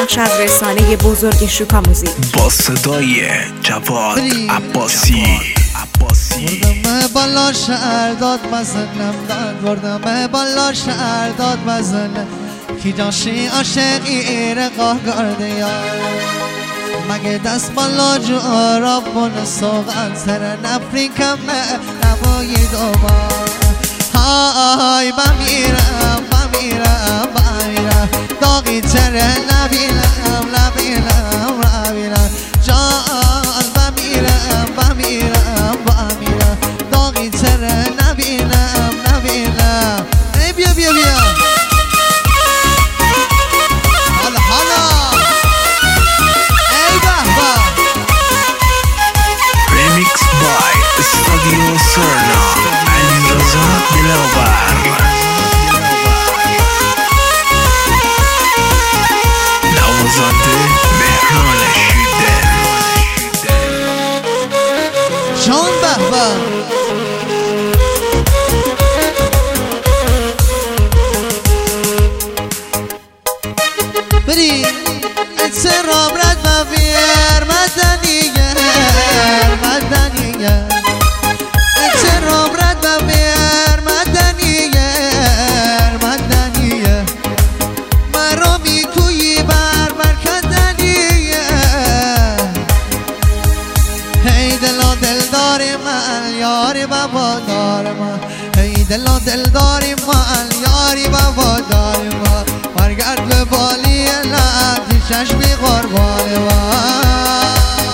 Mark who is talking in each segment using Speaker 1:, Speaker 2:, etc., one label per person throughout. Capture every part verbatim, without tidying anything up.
Speaker 1: بخش از رسانه بزرگ شوکا موزیک
Speaker 2: با صدای جواد عباسی.
Speaker 3: بردم بالا شهر داد مزنم داد بردم بالا شهر داد مزنم کی جاشی عاشقی رقا گرده یار مگه دست بالا جو آراب بنا سوغن سر نفریکم نبایی دوبار های بمیرم بمیرم بمیرم داغی تره نبینم نبینم نبینم جان بمیرم بمیرم بمیرم داغی تره نبینم نبینم ای بیا بیا بیا حالا حالا ای بابا
Speaker 2: ریمیکس بای استودیو سرنا علیرضا دلاور نوازنده مهران شیدل
Speaker 3: جان بابا بری اتراب رد مفیر مدنیه مدنیه اتراب رد مفیر مدنیه مدنیه مرا میکویی بر مرکدنیه هی دلا دلداری من یاری بابا دار من هی دلا دلداری من یاری بابا دار من برگرد به بالی لعتی چشمی قربان من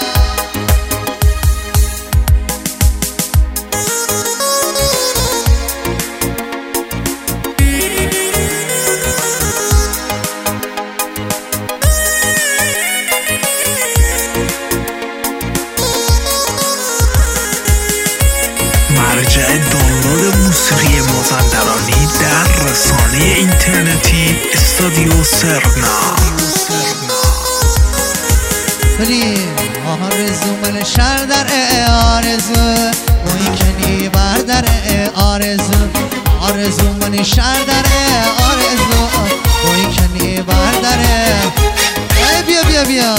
Speaker 2: مرجع دانلود موسیقی مازندرانی در رسانه اینترنتی استودیو سرنا.
Speaker 3: بری آرزو من شر در آرزو موی کنی بر در آرزو آرزو من شر در آرزو موی کنی بر در ای بیا بیا بیا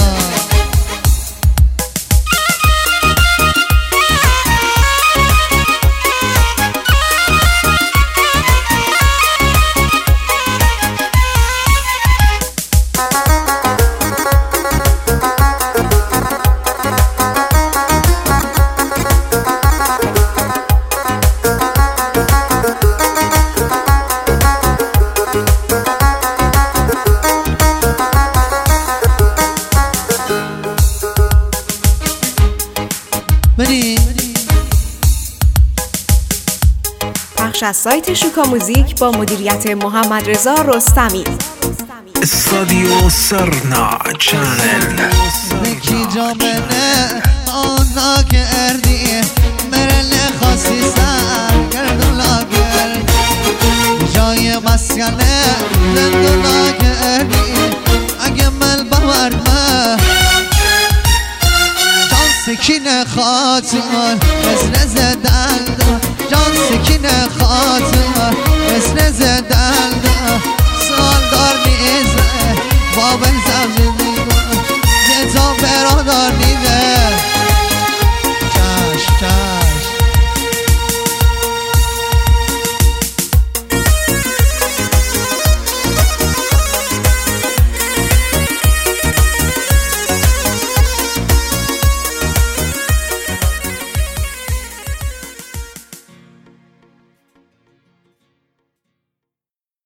Speaker 1: بخش از سایت شوکا موزیک با مدیریت محمد رضا رستمی
Speaker 2: استودیو سرنا چنل
Speaker 3: نکی جامنه آنا کردی مرل خاصی سر گردولا کرد جای مسکنه زندولا کردی اگه مل باورمه جان سکین خاطر مثل زدن جان سکین خاطر مثل زدن سال دار نیزه بابل